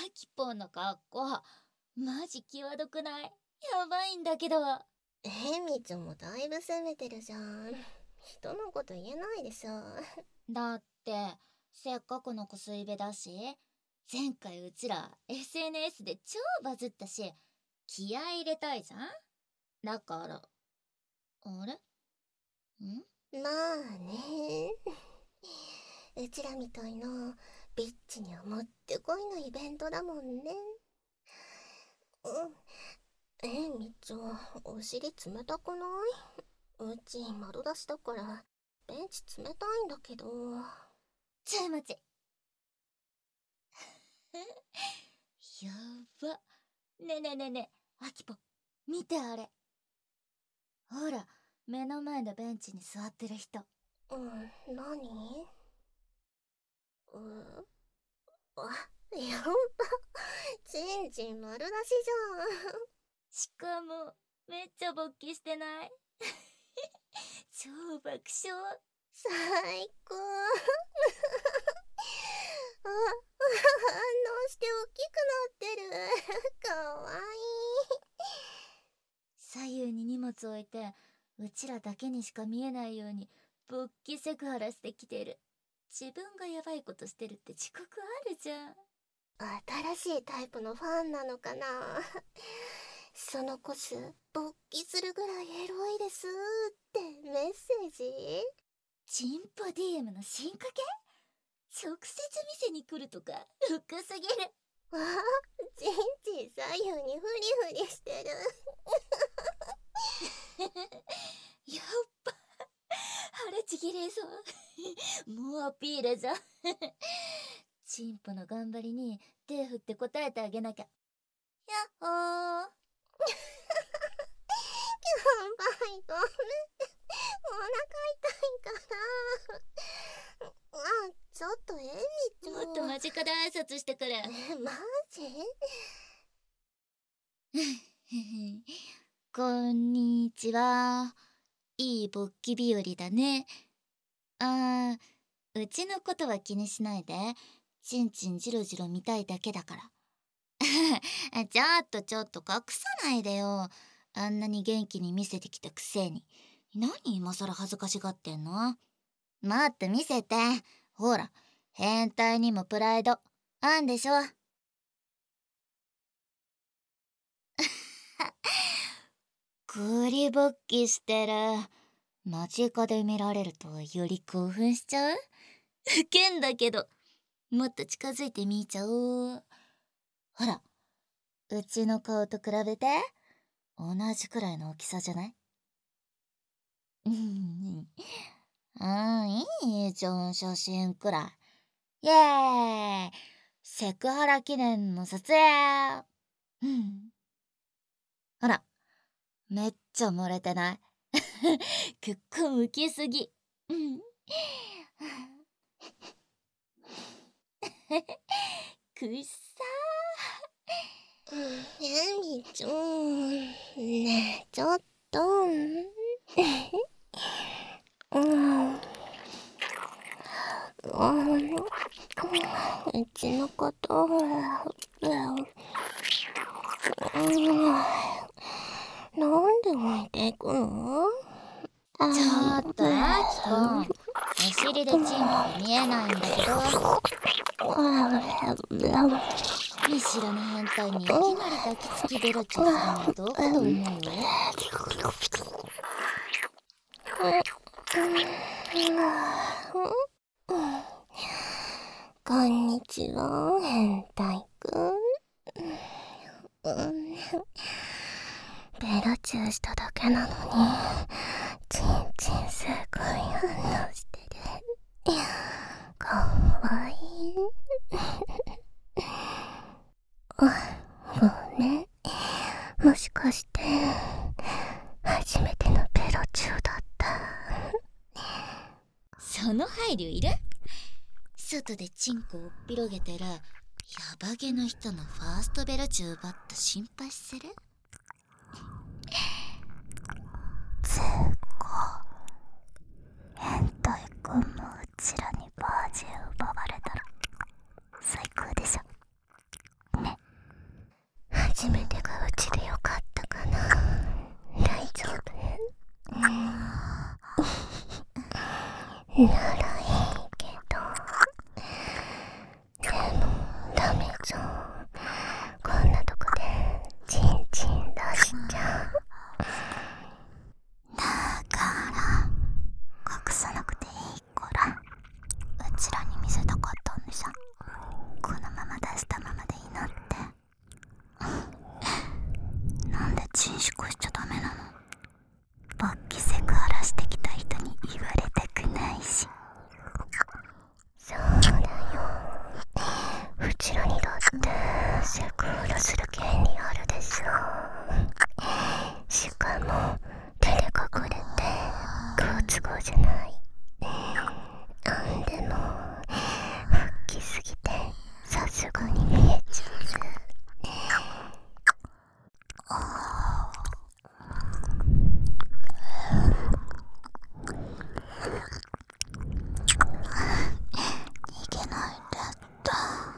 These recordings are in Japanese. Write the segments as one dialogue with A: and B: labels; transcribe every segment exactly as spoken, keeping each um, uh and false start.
A: キポンの格好マジ際どくない？やばいんだけど。
B: えみちゃんもだいぶ攻めてるじゃん。人のこと言えないでしょ。
A: だってせっかくのコスイベだし、前回うちら エスエヌエス で超バズったし、気合い入れたいじゃん。だからあれん
B: まあね。うちらみたいなビッチにはもってこいのイベントだもんね。うんえみちゃん、お尻冷たくない？うち丸出しだからベンチ冷たいんだけど。
A: ちょい待ちやば。ねえねえねえねえ、アキポ見てあれ。ほら目の前のベンチに座ってる人。
B: うん何？うあやば、ちんちん丸出しじゃん。
A: しかもめっちゃ勃起してない？超爆笑。
B: 最高。あ、反応して大きくなってる。かわいい。
A: 左右に荷物置いてうちらだけにしか見えないように勃起セクハラしてきてる。自分がヤバいことしてるって自覚あるじゃん。
B: 新しいタイプのファンなのかな。そのコス勃起するぐらいエロいですってメッセージ？
A: チンポ ディーエム の進化系？直接店に来るとか深すぎる。
B: あ、ちんちん左右にフリフリしてる。
A: やっぱ腹ちぎれそうもうアピールじゃんチンポの頑張りに手振って答えてあげなきゃ。やっほー。
B: やばい、ごめん。お腹痛いから。あ、ちょっとエミちゃん。
A: もっと間近で挨拶してくる。
B: え、マジ？
A: こんにちは。いい勃起日和だね。あー、うちのことは気にしないで。ちんちんじろじろ見たいだけだから。ちょっとちょっと隠さないでよ。あんなに元気に見せてきたくせに。何今更恥ずかしがってんの？もっと見せて。ほら、変態にもプライドあんでしょ。グリ勃起してる。間近で見られるとより興奮しちゃう？ウケんだけど。もっと近づいてみちゃおう。ほら、うちの顔と比べて。同じくらいの大きさじゃない？うんうん、いいじゃん、写真くらい。イエーイ、セクハラ記念の撮影。うん、ほら、めっちゃ漏れてない？結構ウケすぎ。うん、くっさ
B: ー。エミちゃん、ねえ、ちょっと。うん。うちのこと、うん、なんで置いていくの？
A: ー。ちょっとアキポン、お尻でチンポが見えないんだけど。見知らぬ変態にいきなり抱きつきベロチュするのはどうかと思う？
B: こんにちは、変態くん。うん、ベロチューしただけなのにチンチンすごい反応してる。かわいい。ごめん、もしかして初めてのベロチューだった？
A: その配慮いる？外でチンコを広げてるヤバゲの人のファーストベロチュ奪った心配する？
B: つーか、変態くんもうちらにバージン奪われたら最高でしょ。 ならいいけど、でもダメじゃん。こんなとこでチンチン出しちゃう。
A: だから隠さなくていいから、うちらに見せたかったんでしょ。このまま出したままでいいのって。なんでチンシコしちゃダメなの。勃起セクハラしてきた人に言われたくないし。
B: そうだよ、うちらにだってセクハラする権利あるでしょ。しかも手で隠れて好都合じゃない。なんでも大きすぎてさすがに見えちゃう。
A: 逃げないでって。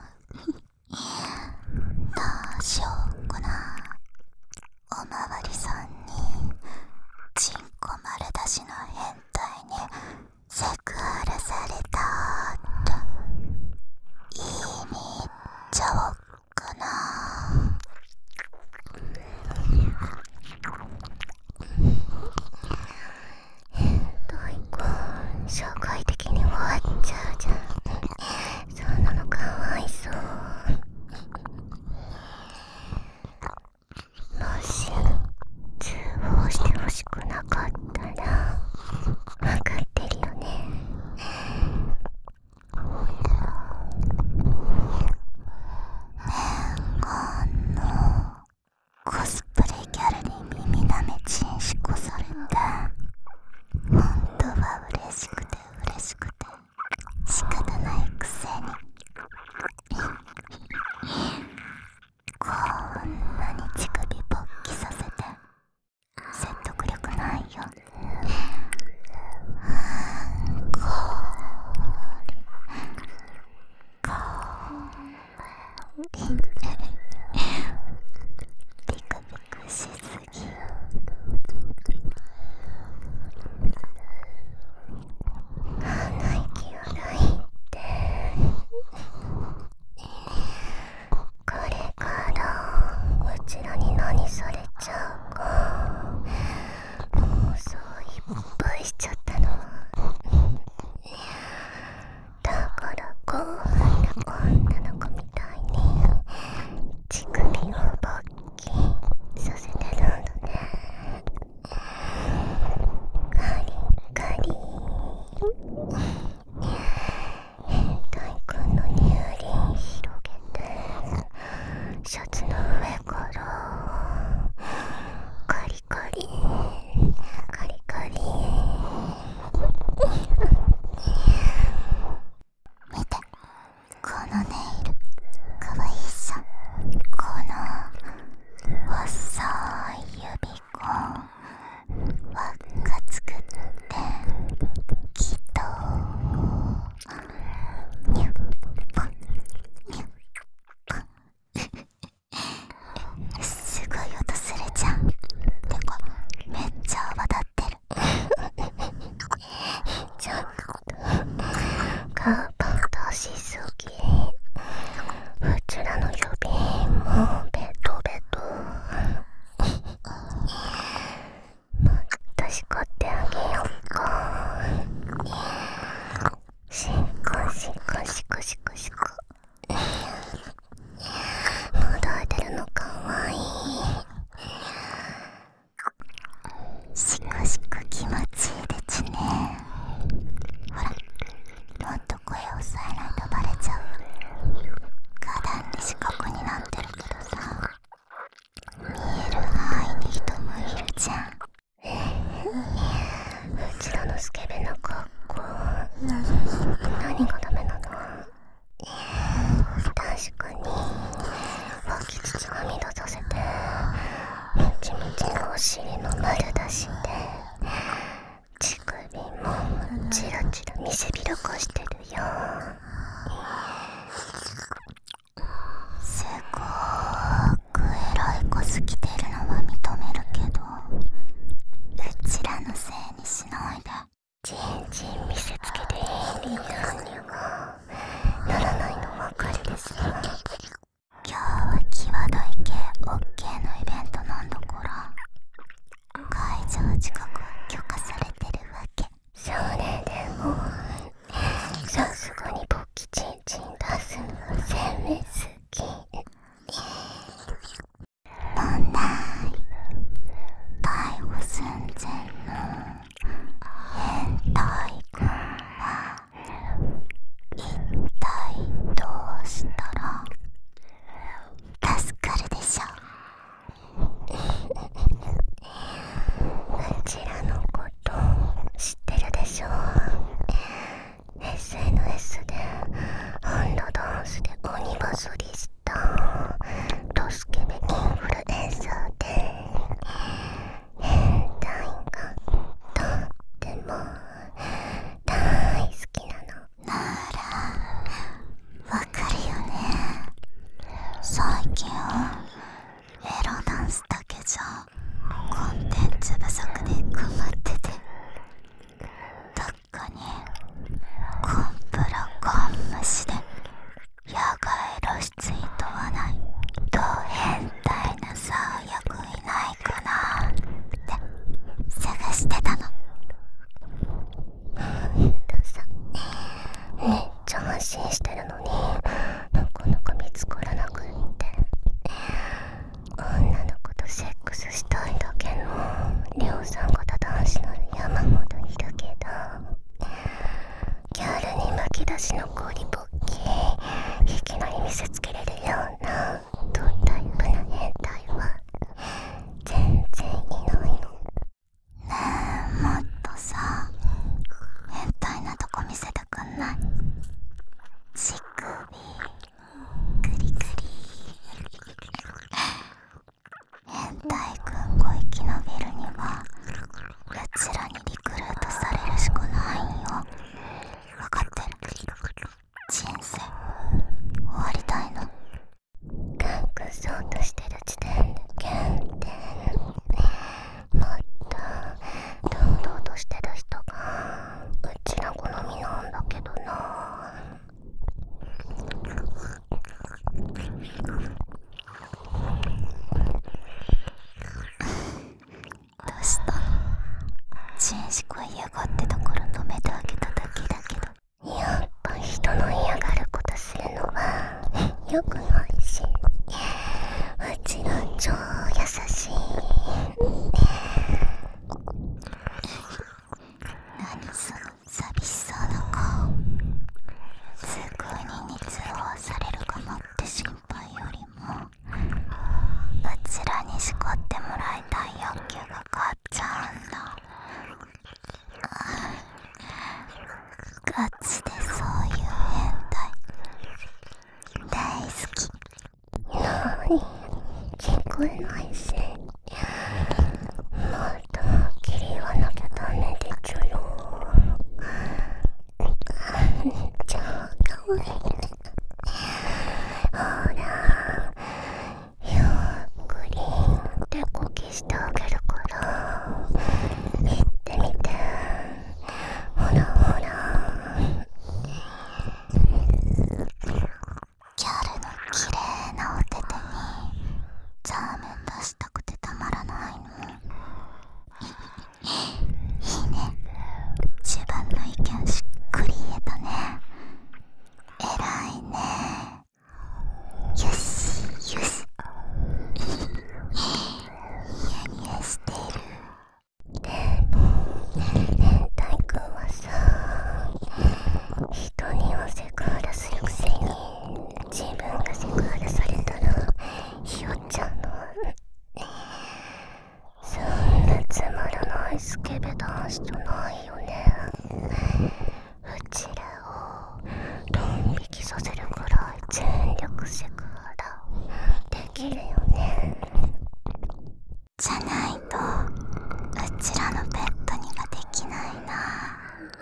A: どうしようかな。おまわりさんにチンコ丸出しの変態にセクハラされたって言いに行っちゃおうかな。
B: 大根社会的に終わっちゃうじゃん。そんなのかわいそう。もし通報してほしくなかったら分かってるよね。
A: 念願のコスプレギャルに耳なめチンシコされて、本当は嬉しくて嬉しくて仕方ないくせにこんなに乳首勃起させて説得力ないよ。こりこりビクビクしすぎ。
B: 鼻息荒いって。これからうちらに何されちゃうか。もうそういっぱいしちゃったの。だからこう女の子みたいに乳首を勃起させてるんだね。ガリガリ。変態くんの乳輪広げてシャツの上からカリカリカリカリ。
A: 見て、このネイルかわいいっしょ。この細い指こ輪っか作ってきっとニュッポンニュッポンすごい音するじゃん。てかめっちゃ泡立ってる。
B: ちょっとカバ出しすぎ。 よくないし、うちら超優しい。
A: 何その寂しそうな顔。すぐにに通報されるかもって心配よりも、うちらにしこってもらいたい欲求が勝っちゃうんだ。ガチでそういう変態大好き。
B: なに、聞こえないし。もっとはっきり言わなきゃダメでちゅよ。超かわいい。ほら、ゆっくり手こきしてあげるから言ってみて。ほらほら。
A: ギャルの綺麗なお手手にザーメン出したくてたまらないの。いいね、自分の意見しっくり言えたね。えらいね。よしよし。ニヤニヤしてる。
B: でも変態くんはさ、人にはセクハラするくせに自分がセクハラされたらひよっちゃうの。そんなつまらないスケベ男子じゃないよね。うちらをドン引きさせるくらい全力セクハラできるよね。
A: じゃないとうちらのペットにはできないな。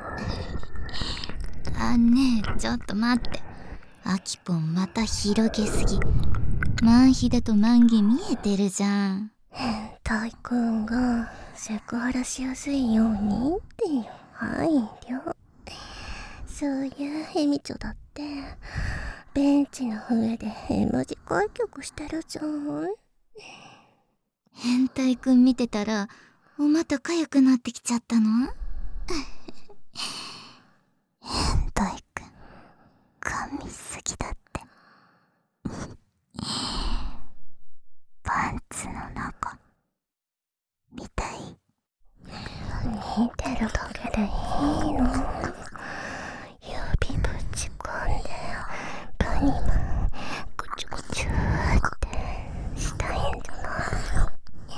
A: あ、ねえちょっと待って。アキポンまた広げすぎ。マンヒデとマンゲ見えてるじゃん。
B: 変態くんがセクハラしやすいようにっていう配慮。そういうヘミチョだってベンチの上で絵文字開局してるじゃん。
A: 変態くん見てたらお股かゆくなってきちゃったの？変態くん噛みすぎだって。パンツの中見たい？
B: 見てるだけでいいの？指ぶち込んでパニマンぐちゅぐちゅってしたいんじゃないの？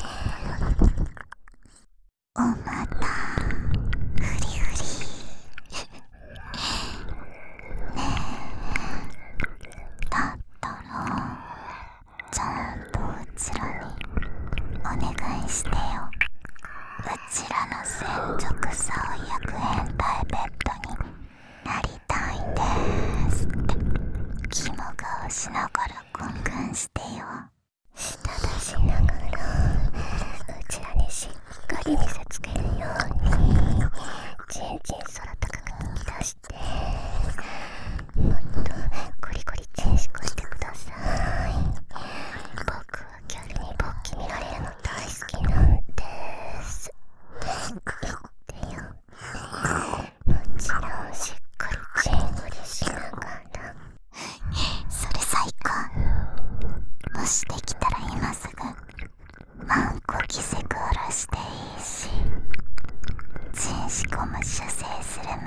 A: お股フリフリ。ねえ、だったらちゃんとうちらにお願いしてよ。うちらの専属竿役変態ペットになりたいんですって肝顔しながらゴングンしてよ。
B: 舌出しながらうちらにしっかり見せつけるようにチンチン空高く突き出して、もっとゴリゴリチンシコしてください。僕はギャルに勃起見られるの大好きなんです。言ってよ。もちろんしっかりチンゴリしながら。
A: それ最高。もしできたら今すぐマンコキセクハラしていいし、チンシコも射精する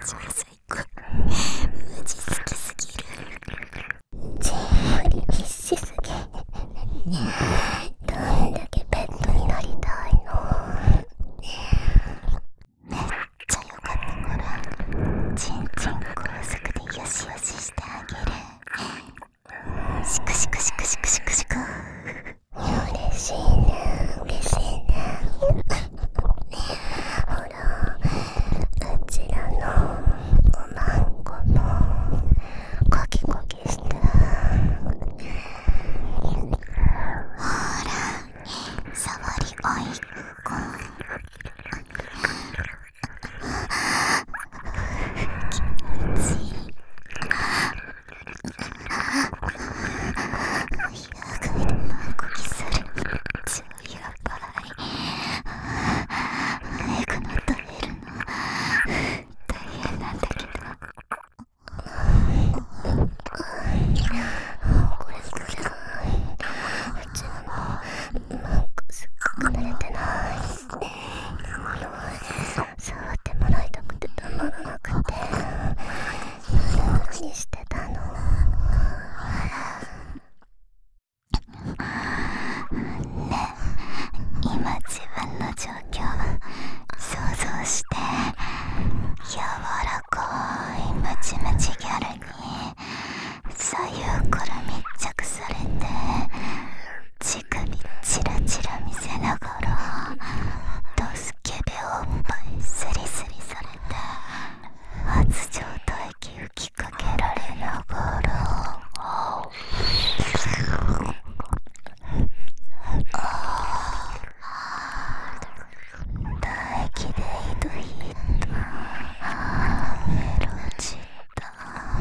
A: 超最高。マジ好きすぎる。
B: じんわり必死すぎ。どんだけペットになりたいの？
A: めっちゃよかったから、ちんちん高速でよしよししてあげる。シクシクシクシクシクシク。
B: 嬉しいね、嬉しいね。ほら、うちらのおまんこもコキコキして。
A: ほら、触りおいっこ。気持ちいい。野外でマンコキする。超やばい。エグの耐えるの大変なんだけど。
B: これこれ、うちのマンコすっごく濡れてない。触ってもらいたくてたまらなくて、何してたの？
A: ね、今自分の状況想像して、柔らかいムチムチギャルに左右から密着されて、乳首チラチラ見せながらドスケベおっぱいスリスリされて、発情吐息吹きかけられながら、唾液で糸引いたメロチッタ。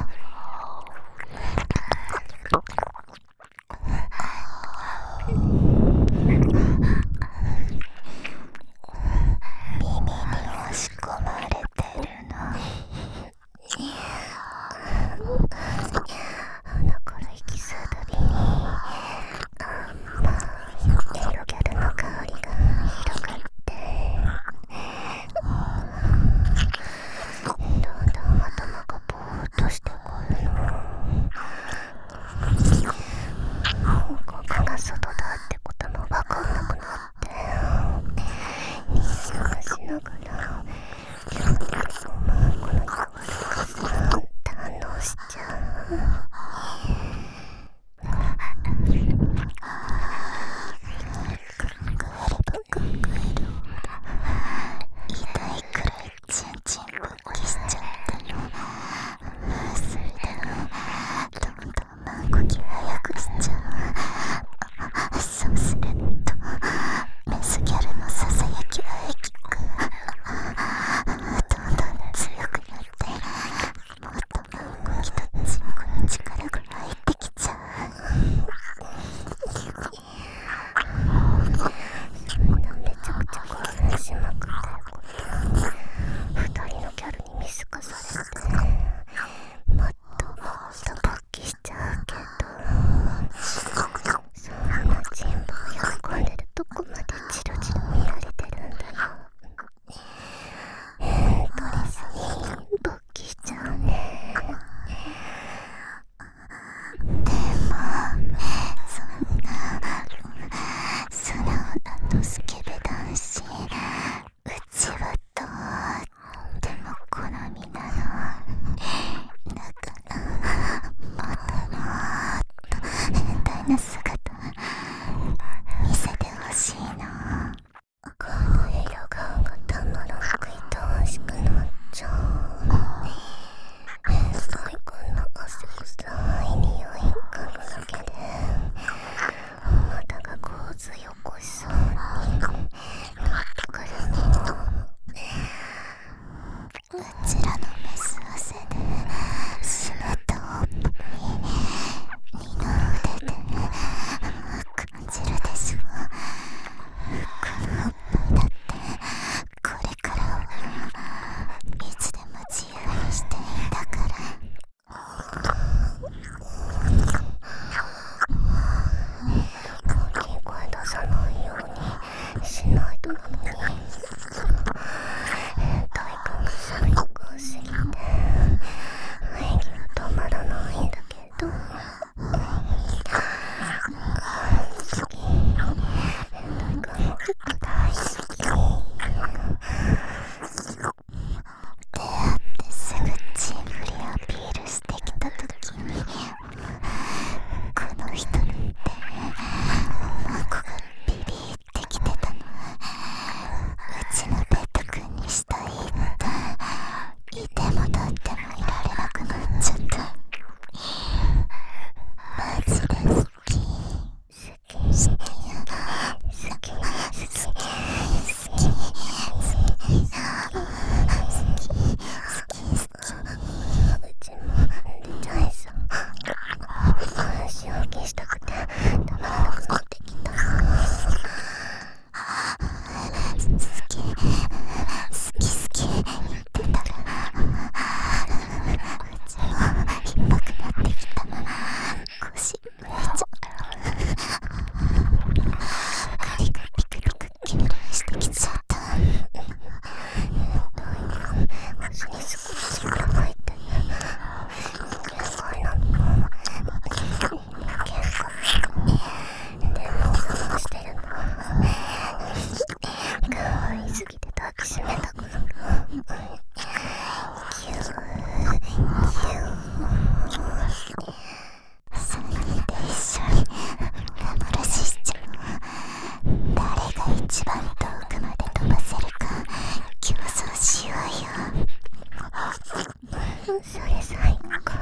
B: それ最高。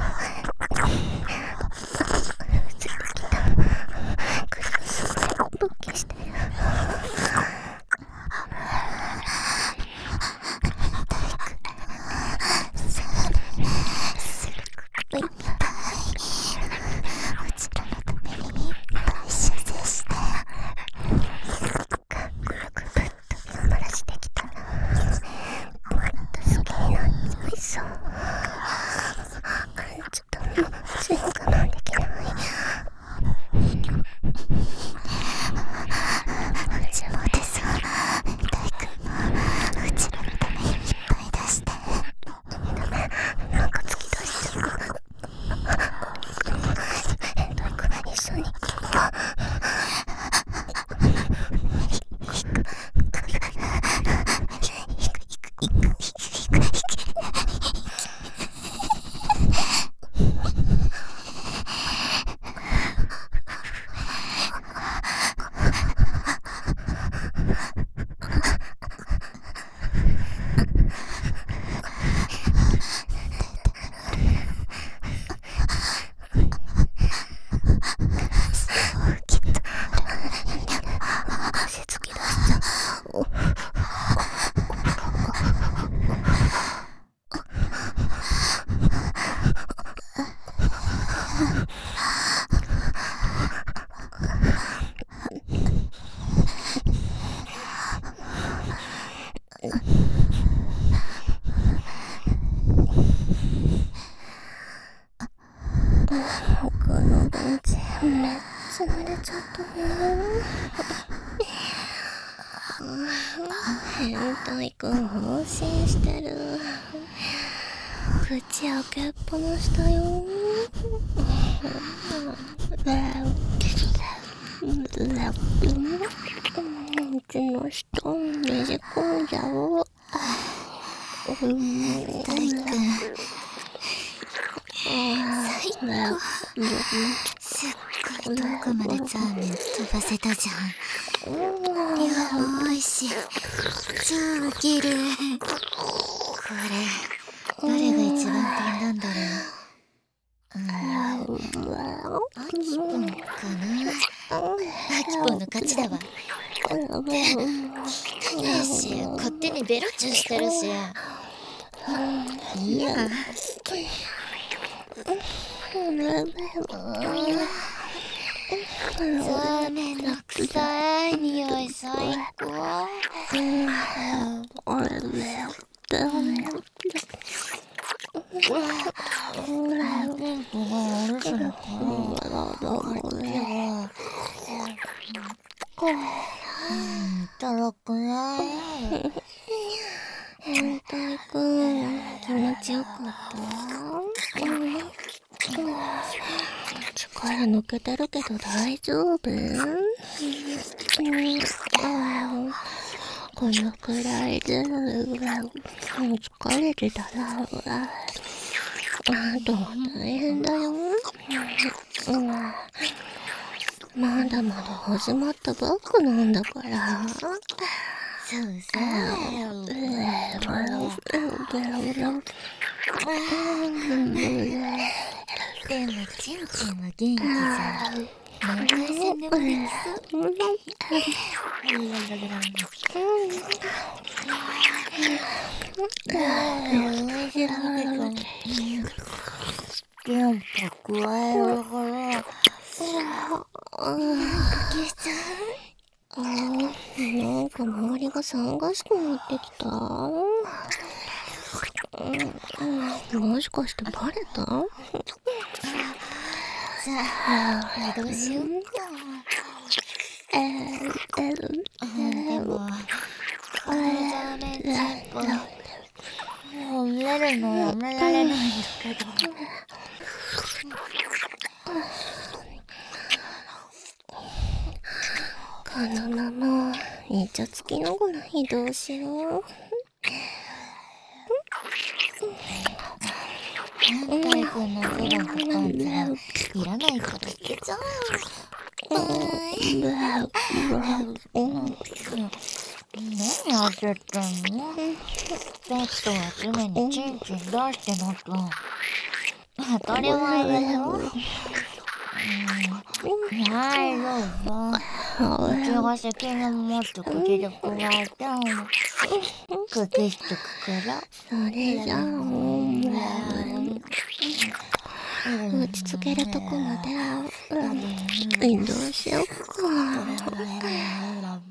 B: 映ってきた。クリスすごい勃起してる。このベンチめっちゃ濡れちゃったね。変態くん放心してる。口開けっぱなしたよ。うちの人ねじ込んじゃおう。
A: 大くん最高。すっごい遠くまでザーメン飛ばせたじゃん。よーし、超ウケる。これ誰が一番飛んだんだろう。うん、アキポンかな。アキポンの勝ちだわ。よし、勝手にベロチューしてるし。いや。ザーメンの臭い匂い最高。たらくない。
B: 変態くん気持ちよかった？力抜けてるけど大丈夫？このくらいで疲れてたらあとは大変だよ。まだまだ始まったばっかなんだから。
A: そうそう。でもチンチンは元気じゃん。何回戦でもできそう。でも加えるから。消しちゃう？
B: なんか周りが騒がしくなってきた。もしかしてバレた？
A: じゃあ移動しようか。えー、でもこれじゃねちゃんこもう見れるのやめられないんだけど。
B: このままイチャつきながら移動しよう。
A: 変態くんのズボンとパンツはいらないから捨てちゃう。 何焦ってんの？ペットは常にチンチン出してのと当たり前でしょ。はいどうぞ。うちが責任持って口でくわえて隠しとくから。
B: それじゃあもう落ち着けるとこまで移動しよっか。